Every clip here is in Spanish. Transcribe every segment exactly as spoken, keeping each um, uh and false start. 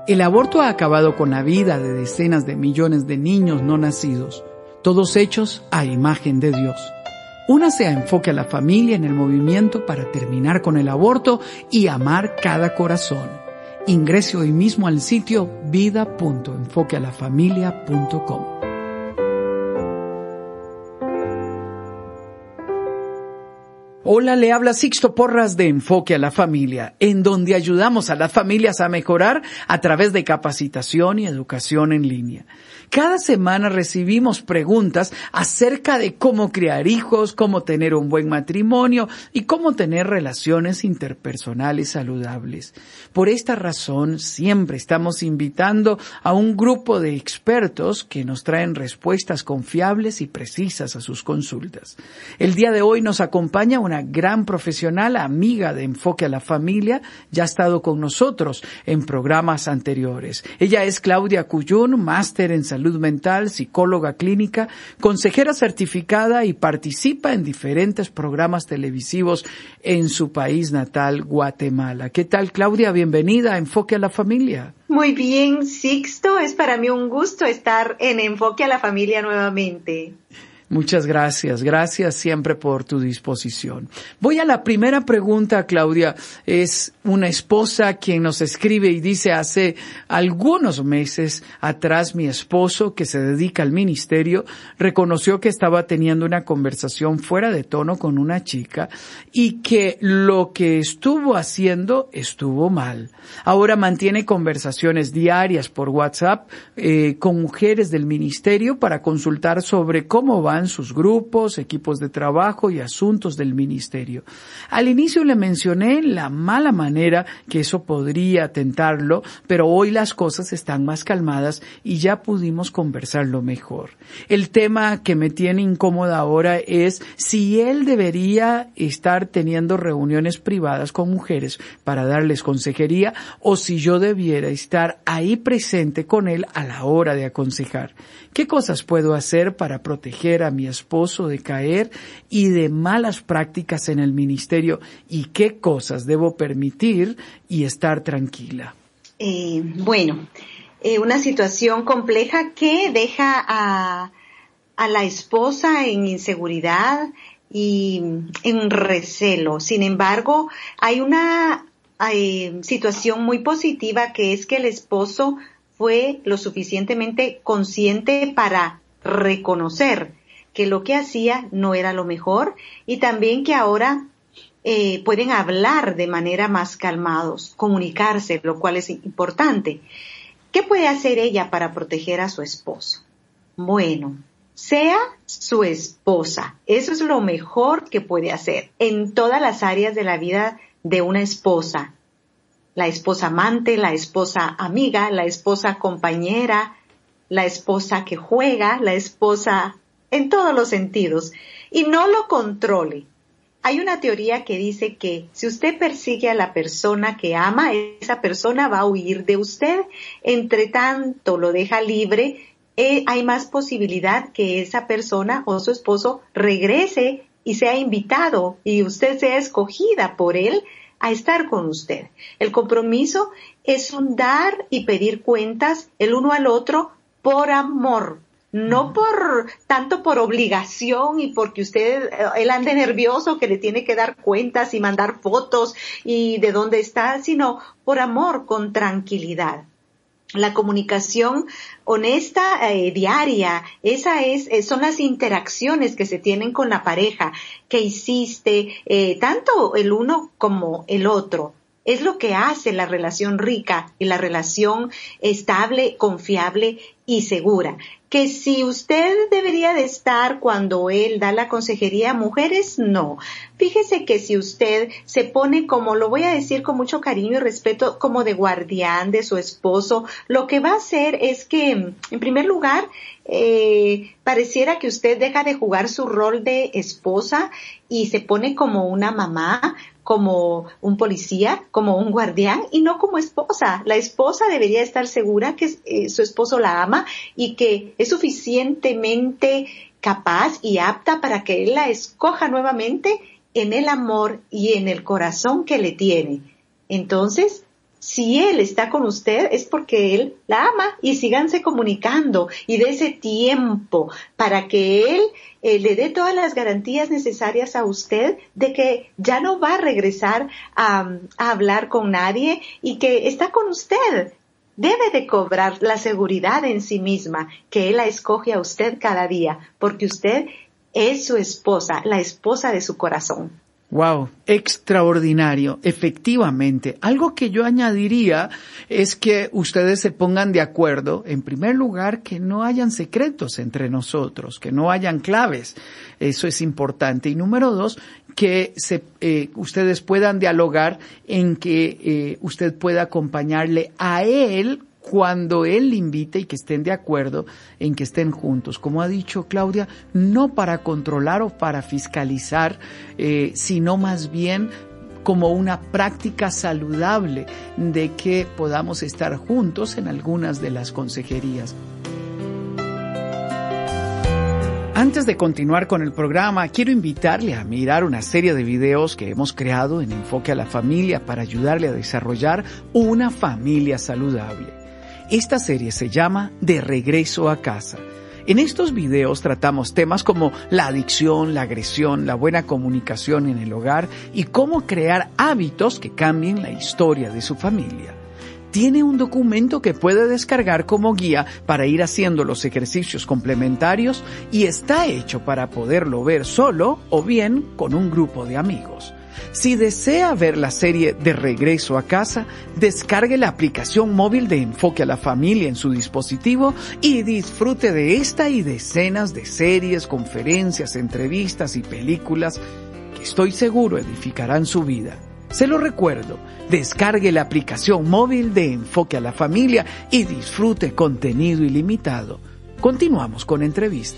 El aborto ha acabado con la vida de decenas de millones de niños no nacidos, todos hechos a imagen de Dios. Únase a Enfoque a la Familia en el movimiento para terminar con el aborto y amar cada corazón. Ingrese hoy mismo al sitio vida punto enfoque a la familia punto com. Hola, le habla Sixto Porras de Enfoque a la Familia, en donde ayudamos a las familias a mejorar a través de capacitación y educación en línea. Cada semana recibimos preguntas acerca de cómo criar hijos, cómo tener un buen matrimonio y cómo tener relaciones interpersonales saludables. Por esta razón, siempre estamos invitando a un grupo de expertos que nos traen respuestas confiables y precisas a sus consultas. El día de hoy nos acompaña una gran profesional, amiga de Enfoque a la Familia, ya ha estado con nosotros en programas anteriores. Ella es Claudia Cuyún, máster en salud mental, psicóloga clínica, consejera certificada y participa en diferentes programas televisivos en su país natal, Guatemala. ¿Qué tal, Claudia? Bienvenida a Enfoque a la Familia. Muy bien, Sixto. Es para mí un gusto estar en Enfoque a la Familia nuevamente. Muchas gracias, gracias siempre por tu disposición. Voy a la primera pregunta, Claudia. Es una esposa quien nos escribe y dice: hace algunos meses atrás mi esposo, que se dedica al ministerio, reconoció que estaba teniendo una conversación fuera de tono con una chica y que lo que estuvo haciendo estuvo mal. Ahora mantiene conversaciones diarias por WhatsApp eh, con mujeres del ministerio para consultar sobre cómo van sus grupos, equipos de trabajo y asuntos del ministerio. Al inicio le mencioné la mala manera que eso podría tentarlo, pero hoy las cosas están más calmadas y ya pudimos conversarlo mejor. El tema que me tiene incómoda ahora es si él debería estar teniendo reuniones privadas con mujeres para darles consejería o si yo debiera estar ahí presente con él a la hora de aconsejar. ¿Qué cosas puedo hacer para proteger a mi esposo de caer y de malas prácticas en el ministerio? ¿Y qué cosas debo permitir y estar tranquila? Eh, bueno, eh, una situación compleja que deja a, a la esposa en inseguridad y en recelo. Sin embargo, hay una hay, situación muy positiva, que es que el esposo fue lo suficientemente consciente para reconocer que lo que hacía no era lo mejor y también que ahora eh, pueden hablar de manera más calmados, comunicarse, lo cual es importante. ¿Qué puede hacer ella para proteger a su esposo? Bueno, sea su esposa. Eso es lo mejor que puede hacer en todas las áreas de la vida de una esposa. La esposa amante, la esposa amiga, la esposa compañera, la esposa que juega, la esposa en todos los sentidos. Y no lo controle. Hay una teoría que dice que si usted persigue a la persona que ama, esa persona va a huir de usted. Entre tanto lo deja libre, eh, hay más posibilidad que esa persona o su esposo regrese y sea invitado y usted sea escogida por él a estar con usted. El compromiso es un dar y pedir cuentas el uno al otro por amor, no por tanto por obligación y porque usted, él ande nervioso que le tiene que dar cuentas y mandar fotos y de dónde está, sino por amor, con tranquilidad. La comunicación honesta, eh, diaria, esa es, eh, son las interacciones que se tienen con la pareja, que hiciste, eh, tanto el uno como el otro. Es lo que hace la relación rica y la relación estable, confiable y segura. Que si usted debería de estar cuando él da la consejería a mujeres, no. Fíjese que si usted se pone, como lo voy a decir con mucho cariño y respeto, como de guardián de su esposo, lo que va a hacer es que, en primer lugar, eh, pareciera que usted deja de jugar su rol de esposa y se pone como una mamá, como un policía, como un guardián y no como esposa. La esposa debería estar segura que eh, su esposo la ama y que es suficientemente capaz y apta para que él la escoja nuevamente en el amor y en el corazón que le tiene. Entonces, Si él está con usted es porque él la ama, y síganse comunicando y de ese tiempo para que él eh, le dé todas las garantías necesarias a usted de que ya no va a regresar a, a hablar con nadie y que está con usted. Debe de cobrar la seguridad en sí misma que él la escoge a usted cada día, porque usted es su esposa, la esposa de su corazón. Wow, extraordinario, efectivamente. Algo que yo añadiría es que ustedes se pongan de acuerdo, en primer lugar, que no hayan secretos entre nosotros, que no hayan claves. Eso es importante. Y número dos, que se, eh, ustedes puedan dialogar en que eh, usted pueda acompañarle a él cuando él le invite y que estén de acuerdo en que estén juntos. Como ha dicho Claudia, no para controlar o para fiscalizar, eh, sino más bien como una práctica saludable de que podamos estar juntos en algunas de las consejerías. Antes de continuar con el programa, quiero invitarle a mirar una serie de videos que hemos creado en Enfoque a la Familia para ayudarle a desarrollar una familia saludable. Esta serie se llama De Regreso a Casa. En estos videos tratamos temas como la adicción, la agresión, la buena comunicación en el hogar y cómo crear hábitos que cambien la historia de su familia. Tiene un documento que puede descargar como guía para ir haciendo los ejercicios complementarios y está hecho para poderlo ver solo o bien con un grupo de amigos. Si desea ver la serie De Regreso a Casa, descargue la aplicación móvil de Enfoque a la Familia en su dispositivo y disfrute de esta y decenas de series, conferencias, entrevistas y películas que estoy seguro edificarán su vida. Se lo recuerdo, descargue la aplicación móvil de Enfoque a la Familia y disfrute contenido ilimitado. Continuamos con entrevista.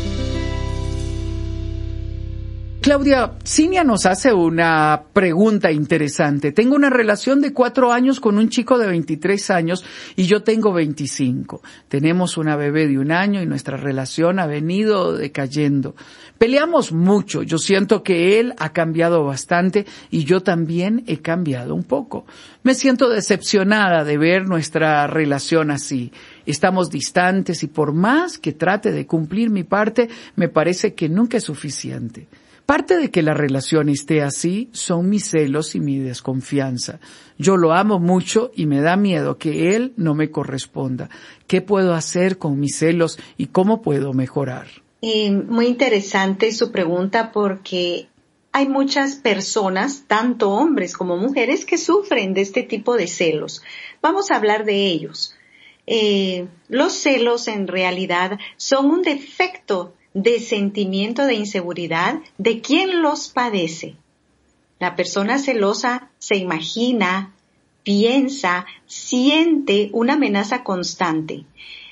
Claudia, Cinia nos hace una pregunta interesante. Tengo una relación de cuatro años con un chico de veintitrés años y yo tengo veinticinco. Tenemos una bebé de un año y nuestra relación ha venido decayendo. Peleamos mucho. Yo siento que él ha cambiado bastante y yo también he cambiado un poco. Me siento decepcionada de ver nuestra relación así. Estamos distantes y por más que trate de cumplir mi parte, me parece que nunca es suficiente. Parte de que la relación esté así son mis celos y mi desconfianza. Yo lo amo mucho y me da miedo que él no me corresponda. ¿Qué puedo hacer con mis celos y cómo puedo mejorar? Eh, muy interesante su pregunta porque hay muchas personas, tanto hombres como mujeres, que sufren de este tipo de celos. Vamos a hablar de ellos. Eh, los celos en realidad son un defecto de sentimiento de inseguridad de quien los padece. La persona celosa se imagina, piensa, siente una amenaza constante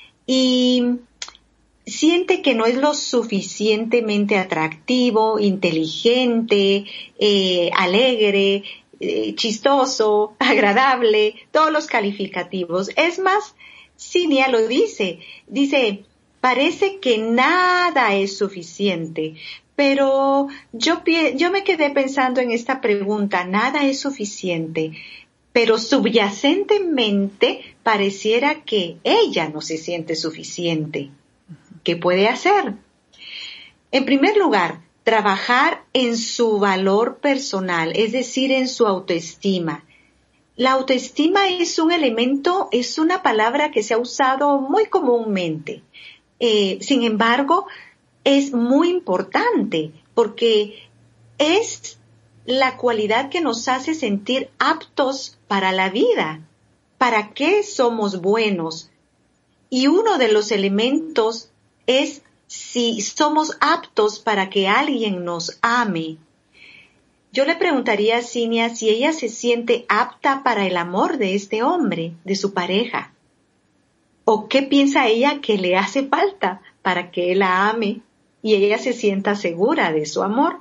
y siente que no es lo suficientemente atractivo, inteligente, eh, alegre, eh, chistoso, agradable, todos los calificativos. Es más, Cinia lo dice, dice, parece que nada es suficiente, pero yo, yo me quedé pensando en esta pregunta, nada es suficiente, pero subyacentemente pareciera que ella no se siente suficiente. ¿Qué puede hacer? En primer lugar, trabajar en su valor personal, es decir, en su autoestima. La autoestima es un elemento, es una palabra que se ha usado muy comúnmente. Eh, sin embargo, es muy importante porque es la cualidad que nos hace sentir aptos para la vida. ¿Para qué somos buenos? Y uno de los elementos es si somos aptos para que alguien nos ame. Yo le preguntaría a Cinia si ella se siente apta para el amor de este hombre, de su pareja. ¿O qué piensa ella que le hace falta para que él la ame y ella se sienta segura de su amor?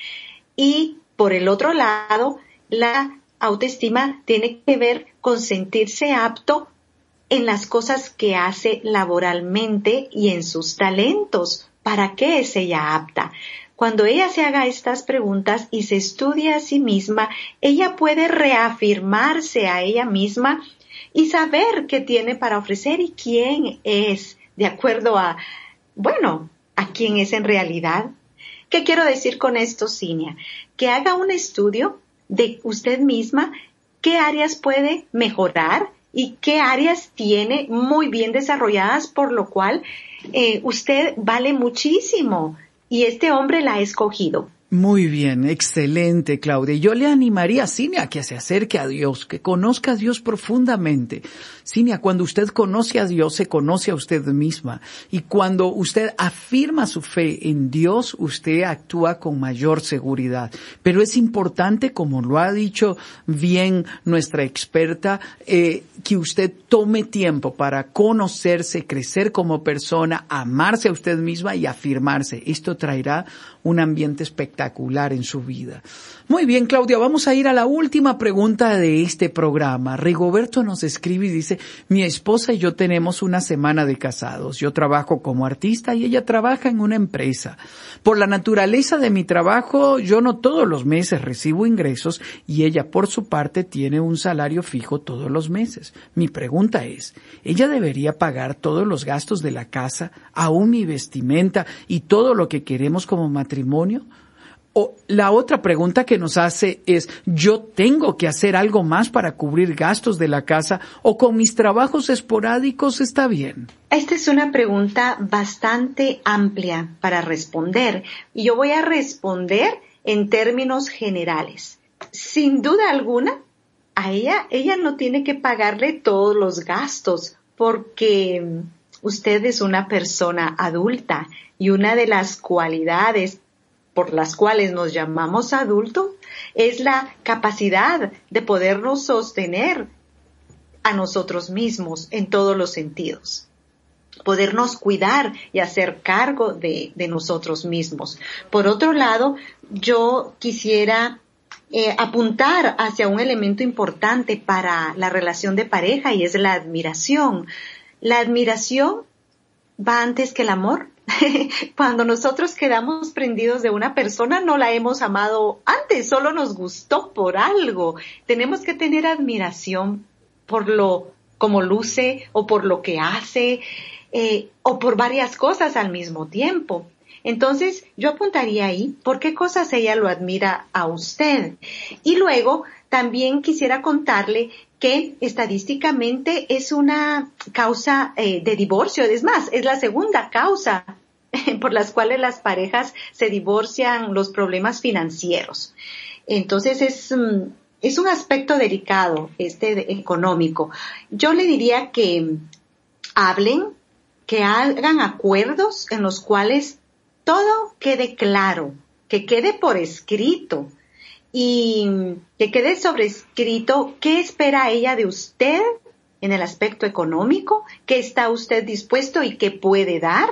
Y por el otro lado, la autoestima tiene que ver con sentirse apto en las cosas que hace laboralmente y en sus talentos. ¿Para qué es ella apta? cuando ella se haga estas preguntas y se estudie a sí misma, ella puede reafirmarse a ella misma y saber qué tiene para ofrecer y quién es, de acuerdo a, bueno, a quién es en realidad. ¿Qué quiero decir con esto, Cinia? Que haga un estudio de usted misma, qué áreas puede mejorar y qué áreas tiene muy bien desarrolladas, por lo cual eh, usted vale muchísimo y este hombre la ha escogido. Muy bien, excelente, Claudia. Yo le animaría a Cinia que se acerque a Dios, que conozca a Dios profundamente. Cinia, cuando usted conoce a Dios, se conoce a usted misma. Y cuando usted afirma su fe en Dios, usted actúa con mayor seguridad. Pero es importante, como lo ha dicho bien nuestra experta, eh, que usted tome tiempo para conocerse, crecer como persona, amarse a usted misma y afirmarse. Esto traerá un ambiente espectacular en su vida. Muy bien, Claudia, vamos a ir a la última pregunta de este programa. Rigoberto nos escribe y dice, mi esposa y yo tenemos una semana de casados. Yo trabajo como artista y ella trabaja en una empresa. Por la naturaleza de mi trabajo, yo no todos los meses recibo ingresos y ella, por su parte, tiene un salario fijo todos los meses. Mi pregunta es, ¿ella debería pagar todos los gastos de la casa, aún mi vestimenta y todo lo que queremos como matrimonio? O la otra pregunta que nos hace es, ¿yo tengo que hacer algo más para cubrir gastos de la casa o con mis trabajos esporádicos está bien? Esta es una pregunta bastante amplia para responder y yo voy a responder en términos generales. Sin duda alguna, a ella, ella no tiene que pagarle todos los gastos porque usted es una persona adulta y una de las cualidades por las cuales nos llamamos adultos, es la capacidad de podernos sostener a nosotros mismos en todos los sentidos. Podernos cuidar y hacer cargo de, de nosotros mismos. Por otro lado, yo quisiera eh, apuntar hacia un elemento importante para la relación de pareja y es la admiración. La admiración va antes que el amor. Cuando nosotros quedamos prendidos de una persona, no la hemos amado antes, solo nos gustó por algo. Tenemos que tener admiración por lo como luce o por lo que hace eh, o por varias cosas al mismo tiempo. Entonces, yo apuntaría ahí por qué cosas ella lo admira a usted. Y luego, también quisiera contarle que estadísticamente es una causa eh, de divorcio. Es más, es la segunda causa por las cuales las parejas se divorcian, los problemas financieros. Entonces, es, es un aspecto delicado, este de, económico. Yo le diría que hablen, que hagan acuerdos en los cuales todo quede claro, que quede por escrito y que quede sobrescrito qué espera ella de usted en el aspecto económico, qué está usted dispuesto y qué puede dar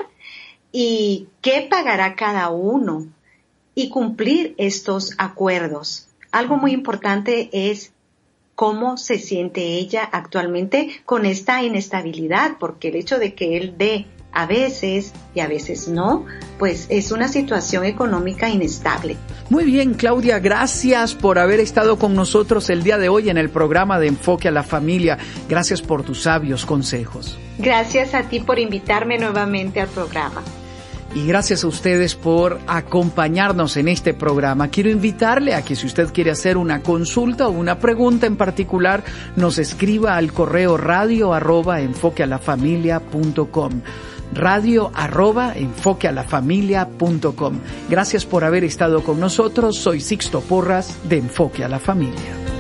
y qué pagará cada uno y cumplir estos acuerdos. Algo muy importante es cómo se siente ella actualmente con esta inestabilidad, porque el hecho de que él dé a veces y a veces no, pues es una situación económica inestable. Muy bien, Claudia, gracias por haber estado con nosotros el día de hoy en el programa de Enfoque a la Familia. Gracias por tus sabios consejos. Gracias a ti por invitarme nuevamente al programa. Y gracias a ustedes por acompañarnos en este programa. Quiero invitarle a que si usted quiere hacer una consulta o una pregunta en particular, nos escriba al correo radio arroba enfoquealafamilia punto com. Radio arroba enfoquealafamilia punto com. Gracias por haber estado con nosotros. Soy Sixto Porras de Enfoque a la Familia.